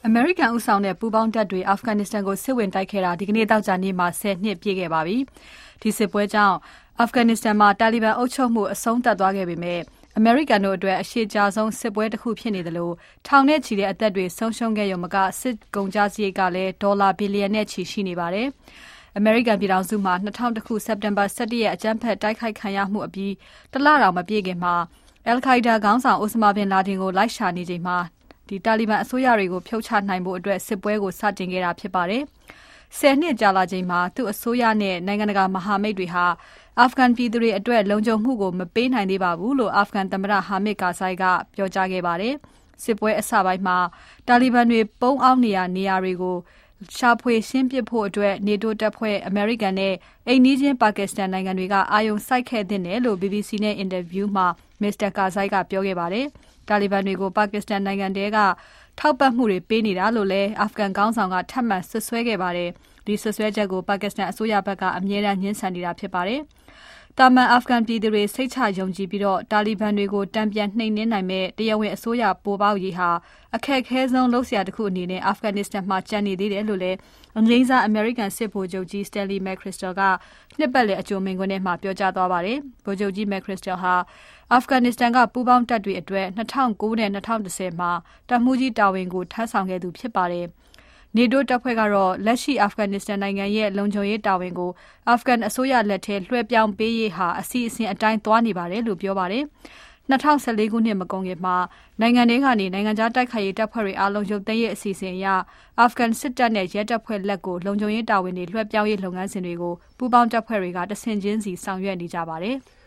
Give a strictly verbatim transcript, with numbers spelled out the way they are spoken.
အမေရိကန်ဦးဆောင်တဲ့ပူးပေါင်းတပ်တွေအာဖဂန်နစ္စတန်ကိုစစ်ဝင်တိုက်ခဲ့တာဒီကနေ့တောက်ကြနေ့မှာဆယ်နှစ်ပြည့်ခဲ့ပါပြီ။ဒီစစ်ပွဲကြောင့်အာဖဂန်နစ္စတန်မှာတာလီဘန်အုပ်ချုပ်မှုအဆုံးသတ်သွားခဲ့ပေမဲ့အမေရိကန်တို့အတွက်အရှိကြဆုံးစစ်ပွဲတစ်ခုဖြစ်နေတယ်လို့ထောင်နဲ့ချီတဲ့အသက်တွေဆုံးရှုံးခဲ့ရုံမကစစ်ကုန်ကြစရိတ်ကလည်းဒေါ်လာဘီလီယံနဲ့ချီရှိနေပါတယ်။အမေရိကန်ပြည်ထောင်စုမှာ၂၀၀၁ခုစက်တင်ဘာ၁၁ရက်အကြမ်းဖက်တိုက်ခိုက်ခံရမှုအပြီးတလတောင်မပြည့်ခင်မှာအယ်လ်ခိုက်ဒါခေါင်းဆောင်အိုစမာဘင်လာဒင်ကိုလိုက်ရှာနေချိန်မှာဒီတာလီဘန်အစိုးရတွေကိုဖြုတ်ချနိုင်ဖို့အတွက်စစ်ပွဲကိုစတင်ခဲ့တာဖြစ်ပါတယ်။ဆယ်နှစ်ကြာလာချိန်မှာသူ့အစိုးရနဲ့နိုင်ငံတကာမဟာမိတ်တွေဟာအာဖဂန်ပြည်သူတွေအတွက်လုံခြုံမှုကိုမပေးနိုင်သေးပါဘူးလို့အာဖဂန်သမ္မတဟာမစ်ကာဇိုင်ကပြောကြားခဲ့ပါတယ်။စစ်ပွဲအစပိုင်းမှာတာလီဘန်တွေပုံအောင်နေရနေရာတွေကိုရှာဖွေရှင်းပစ်ဖို့အတွက်နေတိုးတပ်ဖွဲ့အမေရိကန်နဲ့အိမ်နီးချင်းပါကစ္စတန်နိုင်ငံတွေကအာရုံစိုက်ခဲ့တဲ့တယ်လို့ B B C နဲ့အင်တာဗျူးမှာမစ္စတာကာဇိုင်ကပြောခဲ့ပါတယ်။တာလီဘန်တွေကိုပါကစ္စတန်နိုင်ငံတွေကထောက်ပံ့မှုတွေပေးနေတာလို့လည်းအာဖဂန်ခေါင်းဆောင်ကထပ်မံဆွဆွဲခဲ့ပါတယ်။ဒီဆွဆွဲချက်ကိုပါကစ္စတန်အစိုးရဘက်ကအမြဲတမ်းညှင်းဆန်နေတာဖြစ်ပါတယ်။တာမန်အာဖဂန်ပြည်သူတွေစိတ်ချယုံကြည်ပြီးတော့တာလီဘန်တွေကိုတံပြန်နှိမ်နင်းနိုင်မဲ့တရားဝင်အစိုးရပေါ်ပေါက်ရေးဟာအခက်အခဲဆုံးလုပ်စရာတစ်ခုအနေနဲ့အာဖဂန်နစ္စတန်မှာကြံနေသေးတယ်လို့လည်းအငိမ့်စားအမေရိကန်စစ်ဗိုလ်ချုပ်ကြီး Stanley McChrystal ကနှစ်ပတ်လည်အကြိုမိန့်ခွန်းထဲမှာပြောကြားသွားပါတယ်။ဗိုလ်ချုပ်ကြီး McChrystal ဟာအာဖဂန်နစ္စတန်ကပူးပေါင်းတပ်တွေအတွက်၂၀၀၉နဲ့၂၀၁၀မှာတပ်မှူးကြီးတာဝန်ကိုထမ်းဆောင်ခဲ့သူဖြစ်ပါတယ်။နေတိုးတပ်ဖွဲ့ကတော့လက်ရှိအာဖဂန်နစ္စတန်နိုင်ငံရဲ့လုံခြုံရေးတာဝန်ကိုအာဖဂန်အစိုးရလက်ထဲလွှဲပြောင်းပေးရေးဟာအစီအစဉ်အတိုင်းသွားနေပါတယ်လို့ပြောပါတယ်။၂၀၁၄ခုနှစ်မကုန်ခင်မှာနိုင်ငံတွေကနေနိုင်ငံခြားတိုက်ခိုက်ရေးတပ်ဖွဲ့တွေအားလုံးရုပ်သိမ်းရေးအစီအစဉ်အရအာဖဂန်စစ်တပ်နဲ့ရဲတပ်ဖွဲ့လက်ကိုလုံခြုံရေးတာဝန်တွေလွှဲပြောင်းရေးလုပ်ငန်းစဉ်တွေကိုပူးပေါင်းတပ်ဖွဲ့တွေကတဆင့်ချင်းစီဆောင်ရွက်နေကြပါတယ်။